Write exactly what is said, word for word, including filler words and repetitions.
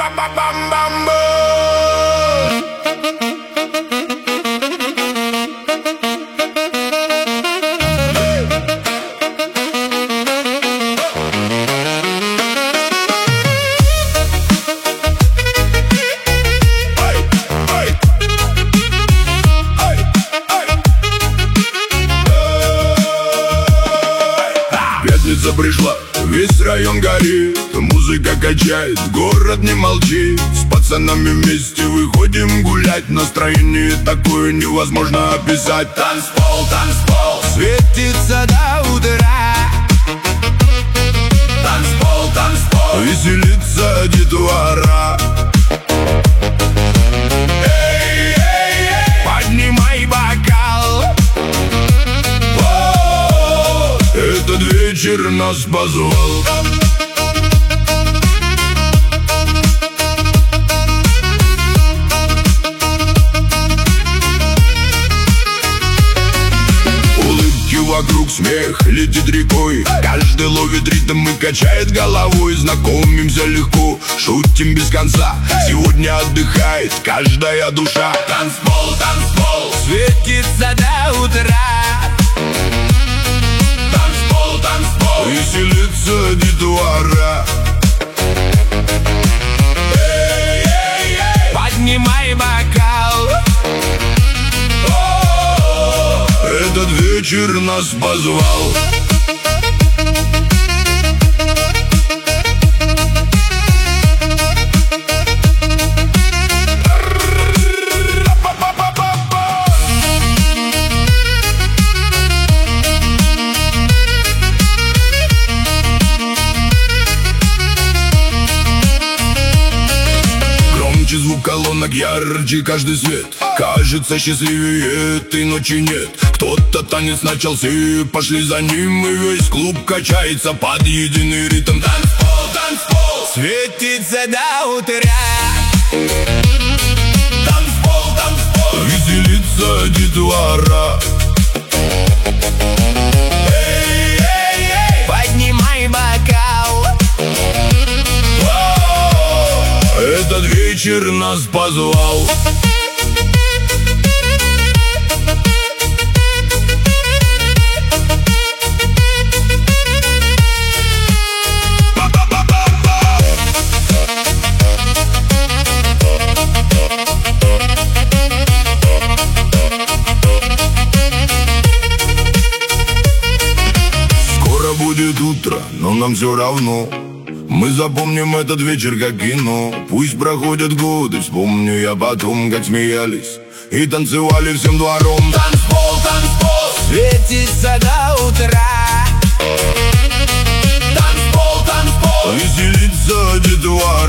Пятница пришла, весь район горит, музыка качает, город не молчит. С пацанами вместе выходим гулять, настроение такое невозможно описать. Танцпол, танцпол, светится до утра. Танцпол, танцпол, веселится детвора. Эй, эй, эй, поднимай бокал. о, этот вечер нас позвал. Вокруг смех летит рекой, каждый ловит ритм и качает головой. Знакомимся легко, шутим без конца, сегодня отдыхает каждая душа. Танцпол, танцпол, светится до утра. Танцпол, танцпол, веселится детвора. эй, эй, эй, поднимай бокал. этот вечер нас позвал. Громче звук колонок, ярче каждый свет. Кажется, счастливее этой ночи нет. Кто-то танец начался, пошли за ним, и весь клуб качается под единый ритм. Танцпол, танцпол, светится до утра. Танцпол, танцпол, веселится детвора. эй, эй, эй, поднимай бокал. о, этот вечер нас позвал. Будет утро, но нам все равно. Мы запомним этот вечер как кино. Пусть проходят годы, вспомню я потом, как смеялись и танцевали всем двором. Танцпол, танцпол, светится до утра. танцпол, танцпол, веселится детвора.